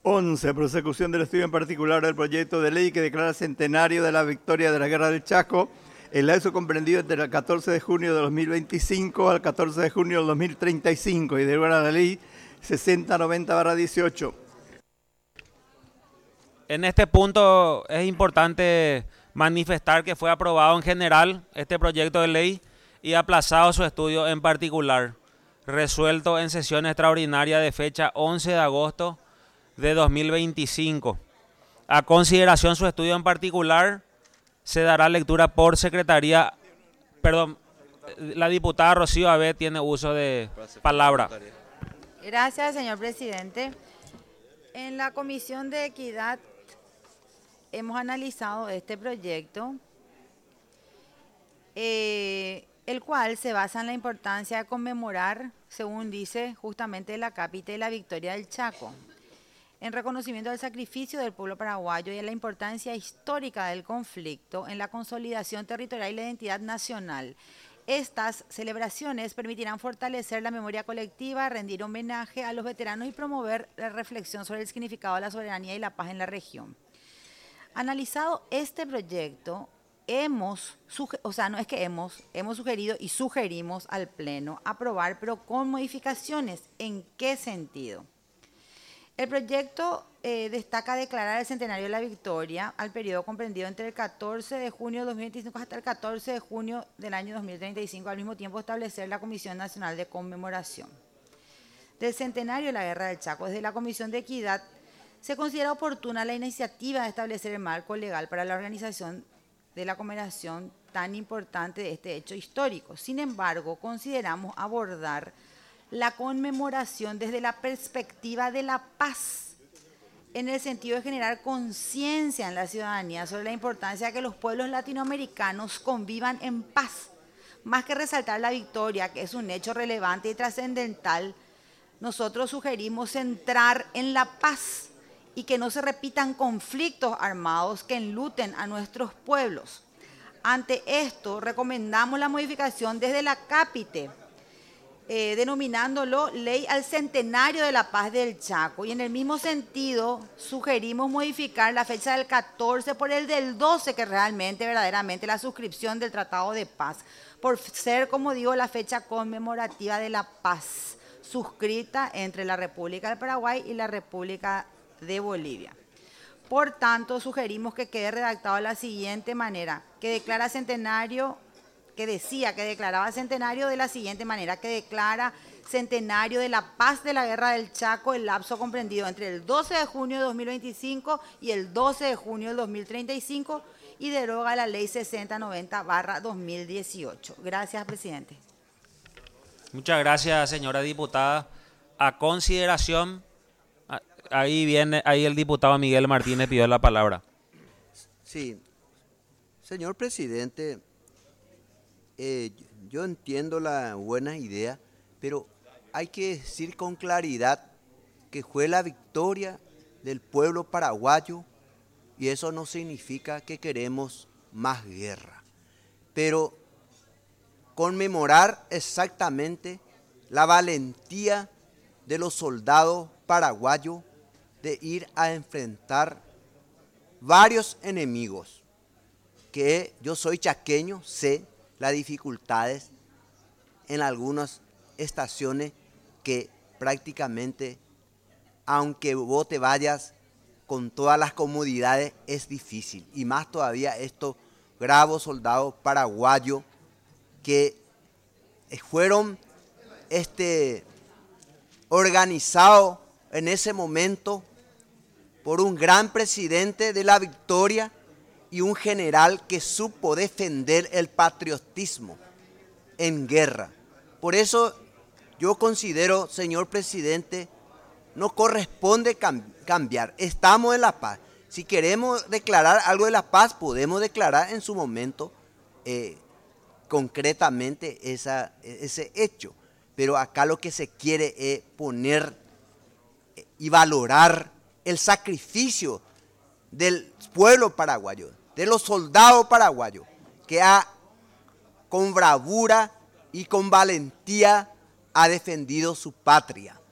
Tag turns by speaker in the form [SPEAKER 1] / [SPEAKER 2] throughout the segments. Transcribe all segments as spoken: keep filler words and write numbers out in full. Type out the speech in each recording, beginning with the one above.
[SPEAKER 1] once. Prosecución del estudio en particular del proyecto de ley que declara centenario de la victoria de la Guerra del Chaco, el lapso comprendido entre el catorce de junio de dos mil veinticinco al catorce de junio de dos mil treinta y cinco y deroga la ley sesenta noventa barra dieciocho.
[SPEAKER 2] En este punto es importante manifestar que fue aprobado en general este proyecto de ley y aplazado su estudio en particular, resuelto en sesión extraordinaria de fecha once de agosto de dos mil veinticinco. A consideración su estudio en particular, se dará lectura por secretaría. Perdón, la diputada Rocío Avé tiene uso de palabra.
[SPEAKER 3] Gracias, señor presidente. En la Comisión de Equidad hemos analizado este proyecto, eh, el cual se basa en la importancia de conmemorar, según dice justamente la cápita, la victoria del Chaco, en reconocimiento del sacrificio del pueblo paraguayo y en la importancia histórica del conflicto en la consolidación territorial y la identidad nacional. Estas celebraciones permitirán fortalecer la memoria colectiva, rendir homenaje a los veteranos y promover la reflexión sobre el significado de la soberanía y la paz en la región. Analizado este proyecto, hemos, o sea, no es que hemos, hemos sugerido y sugerimos al Pleno aprobar, pero con modificaciones. ¿En qué sentido? El proyecto eh, destaca declarar el centenario de la victoria al periodo comprendido entre el catorce de junio de dos mil veinticinco hasta el catorce de junio del año dos mil treinta y cinco, al mismo tiempo establecer la Comisión Nacional de Conmemoración del Centenario de la Guerra del Chaco. Desde la Comisión de Equidad se considera oportuna la iniciativa de establecer el marco legal para la organización de la conmemoración tan importante de este hecho histórico. Sin embargo, consideramos abordar la conmemoración desde la perspectiva de la paz, en el sentido de generar conciencia en la ciudadanía sobre la importancia de que los pueblos latinoamericanos convivan en paz. Más que resaltar la victoria, que es un hecho relevante y trascendental, nosotros sugerimos centrar en la paz y que no se repitan conflictos armados que enluten a nuestros pueblos. Ante esto, recomendamos la modificación desde la cápite, Eh, denominándolo Ley al Centenario de la Paz del Chaco. Y en el mismo sentido, sugerimos modificar la fecha del catorce por el del doce, que realmente, verdaderamente, la suscripción del Tratado de Paz, por ser, como digo, la fecha conmemorativa de la paz, suscrita entre la República del Paraguay y la República de Bolivia. Por tanto, sugerimos que quede redactado de la siguiente manera, que declara centenario que decía que declaraba centenario de la siguiente manera, que declara centenario de la paz de la Guerra del Chaco el lapso comprendido entre el doce de junio de dos mil veinticinco y el doce de junio de dos mil treinta y cinco y deroga la ley sesenta noventa barra dos mil dieciocho. Gracias, presidente.
[SPEAKER 2] Muchas gracias, señora diputada. A consideración, ahí viene, ahí el diputado Miguel Martínez pidió la palabra.
[SPEAKER 4] Sí, señor presidente, Eh, yo entiendo la buena idea, pero hay que decir con claridad que fue la victoria del pueblo paraguayo y eso no significa que queremos más guerra. Pero conmemorar exactamente la valentía de los soldados paraguayos de ir a enfrentar varios enemigos, que yo soy chaqueño, sé las dificultades en algunas estaciones que prácticamente, aunque vos te vayas con todas las comodidades, es difícil. Y más todavía estos bravos soldados paraguayos que fueron este, organizados en ese momento por un gran presidente de la victoria y un general que supo defender el patriotismo en guerra. Por eso yo considero, señor presidente, no corresponde cambiar. Estamos en la paz. Si queremos declarar algo de la paz, podemos declarar en su momento eh, concretamente esa, ese hecho. Pero acá lo que se quiere es poner y valorar el sacrificio del pueblo paraguayo, de los soldados paraguayos, que ha, con bravura y con valentía ha defendido su patria.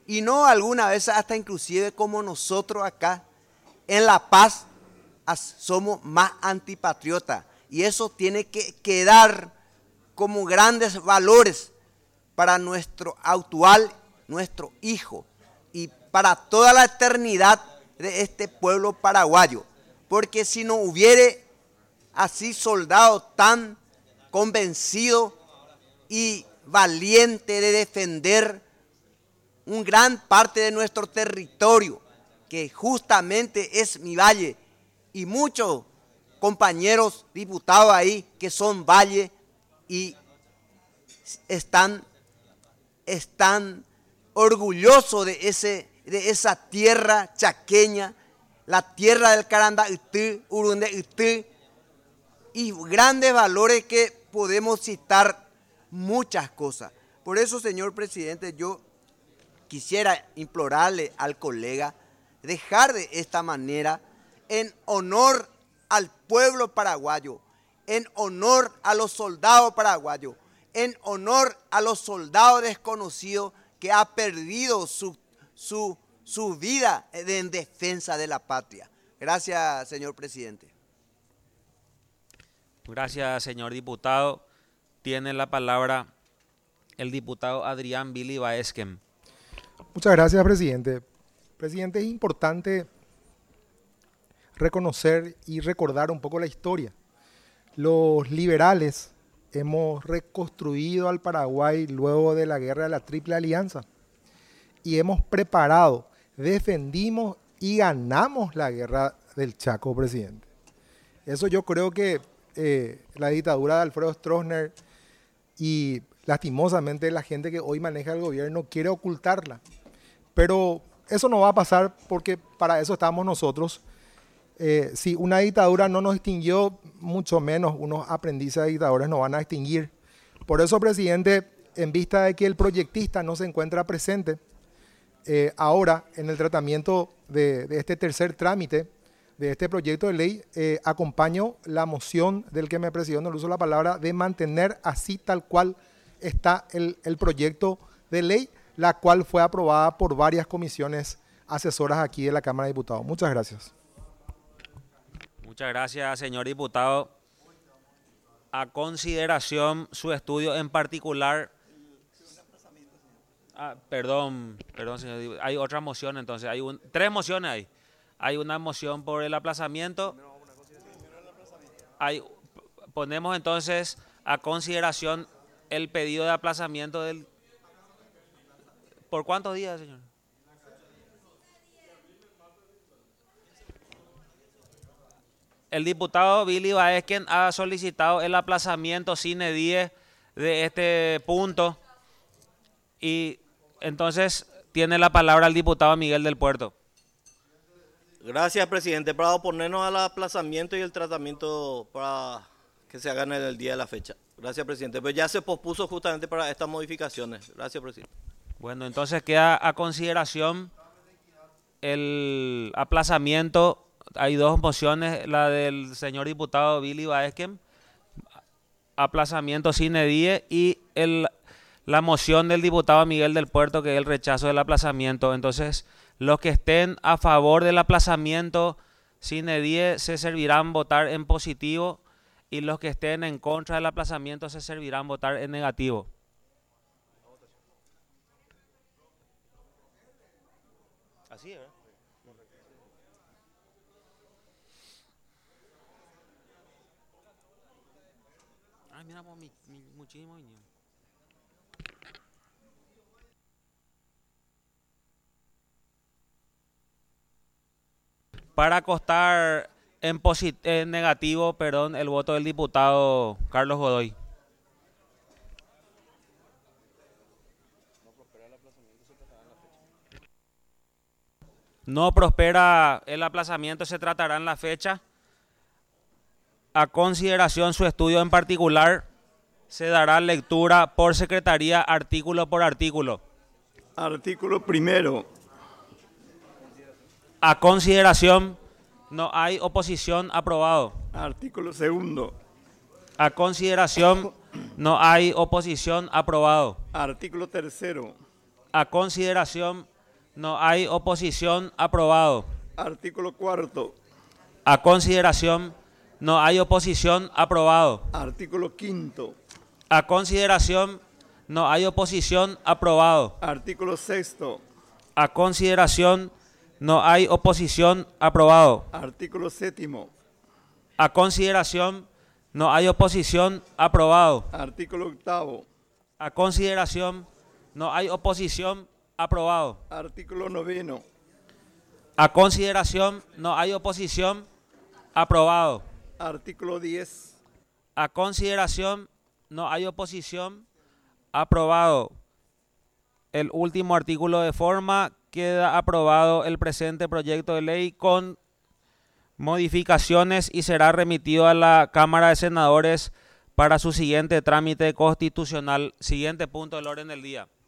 [SPEAKER 4] y no alguna vez hasta inclusive como nosotros acá en La Paz somos más antipatriotas, y eso tiene que quedar como grandes valores para nuestro actual, nuestro hijo, y para toda la eternidad de este pueblo paraguayo. Porque si no hubiere así soldados tan convencidos y valientes de defender un gran parte de nuestro territorio, que justamente es mi valle, y muchos compañeros diputados ahí que son valle y están, están orgullosos de, ese, de esa tierra chaqueña, la tierra del Carandaití, Urundeití, y grandes valores que podemos citar muchas cosas. Por eso, señor presidente, yo quisiera implorarle al colega dejar de esta manera, en honor al pueblo paraguayo, en honor a los soldados paraguayos, en honor a los soldados desconocidos que ha perdido su, su, su vida en defensa de la patria. Gracias, señor presidente.
[SPEAKER 2] Gracias, señor diputado. Tiene la palabra el diputado Adrián Billy Baesquem.
[SPEAKER 5] Muchas gracias, presidente. Presidente, es importante reconocer y recordar un poco la historia. Los liberales hemos reconstruido al Paraguay luego de la guerra de la Triple Alianza y hemos preparado, defendimos y ganamos la guerra del Chaco, presidente. Eso yo creo que eh, la dictadura de Alfredo Stroessner y lastimosamente la gente que hoy maneja el gobierno quiere ocultarla. Pero eso no va a pasar porque para eso estamos nosotros. Eh, si una dictadura no nos extinguió, mucho menos unos aprendices de dictadores nos van a extinguir. Por eso, presidente, en vista de que el proyectista no se encuentra presente, eh, ahora en el tratamiento de, de este tercer trámite de este proyecto de ley, eh, acompaño la moción del que me presidió, no le uso la palabra, de mantener así tal cual está el, el proyecto de ley, la cual fue aprobada por varias comisiones asesoras aquí de la Cámara de Diputados. Muchas gracias.
[SPEAKER 2] Muchas gracias, señor diputado. A consideración su estudio en particular. Ah, perdón, perdón, señor. Hay otra moción, entonces. Hay un, tres mociones ahí. Hay una moción por el aplazamiento. Hay, ponemos entonces a consideración el pedido de aplazamiento del... ¿Por cuántos días, señor? El diputado Billy Baesquem ha solicitado el aplazamiento sine die de este punto y entonces tiene la palabra el diputado Miguel del Puerto.
[SPEAKER 6] Gracias, presidente. Para oponernos al aplazamiento y el tratamiento para que se hagan en el día de la fecha. Gracias, presidente. Pues ya se pospuso justamente para estas modificaciones. Gracias, presidente.
[SPEAKER 2] Bueno, entonces queda a consideración el aplazamiento. Hay dos mociones, la del señor diputado Billy Baesquem, aplazamiento sine die, y el, la moción del diputado Miguel del Puerto, que es el rechazo del aplazamiento. Entonces, los que estén a favor del aplazamiento sine die se servirán votar en positivo, y los que estén en contra del aplazamiento se servirán votar en negativo. Así es, ¿verdad? Ay, mira, mi, mi, muchísimo niño. Para acostar en, en negativo, perdón, el voto del diputado Carlos Godoy. No prospera el aplazamiento, se tratará en la fecha. A consideración su estudio en particular, se dará lectura por secretaría, artículo por artículo.
[SPEAKER 1] Artículo primero.
[SPEAKER 2] A consideración, no hay oposición, aprobado.
[SPEAKER 1] Artículo segundo.
[SPEAKER 2] A consideración, no hay oposición, aprobado.
[SPEAKER 1] Artículo tercero.
[SPEAKER 2] A consideración, No hay oposición. Aprobado.
[SPEAKER 1] Artículo cuarto.
[SPEAKER 2] A consideración. No hay oposición. Aprobado.
[SPEAKER 1] Artículo quinto.
[SPEAKER 2] A consideración. No hay oposición. Aprobado.
[SPEAKER 1] Artículo sexto.
[SPEAKER 2] A consideración. No hay oposición. Aprobado.
[SPEAKER 1] Artículo séptimo.
[SPEAKER 2] A consideración. No hay oposición. Aprobado.
[SPEAKER 1] Artículo octavo.
[SPEAKER 2] A consideración. No hay oposición. Aprobado.
[SPEAKER 1] Artículo noveno.
[SPEAKER 2] A consideración. No hay oposición. Aprobado.
[SPEAKER 1] Artículo diez.
[SPEAKER 2] A consideración. No hay oposición. Aprobado. El último artículo de forma. Queda aprobado el presente proyecto de ley con modificaciones y será remitido a la Cámara de Senadores para su siguiente trámite constitucional. Siguiente punto del orden del día.